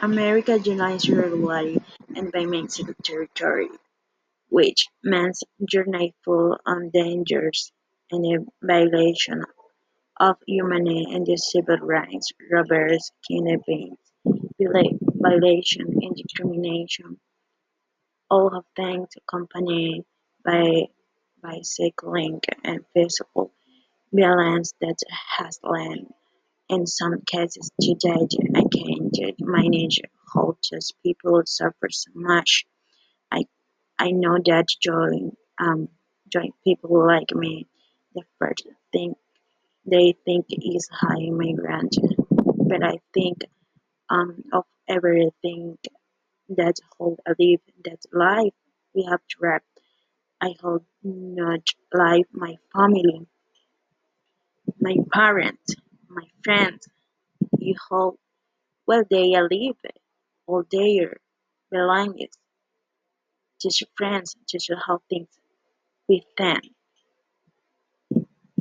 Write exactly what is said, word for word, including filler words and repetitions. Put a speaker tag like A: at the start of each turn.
A: America unites regularly and by Mexico territory, which means journeyful on dangers and a violation of humanity and the civil rights, robbers, kidnappings, viola- violation and discrimination, all have been accompanied by bicycling and physical violence that has led, in some cases, to death. I can't manage how just people suffer so much. I I know that joy um joy people like me, the first thing they think is high immigrant, but I think um of everything that hold a live that life we have to wrap. I hold not life my family, my parents, my friends. You hold well they live all their belongings, just friends, just how things with them.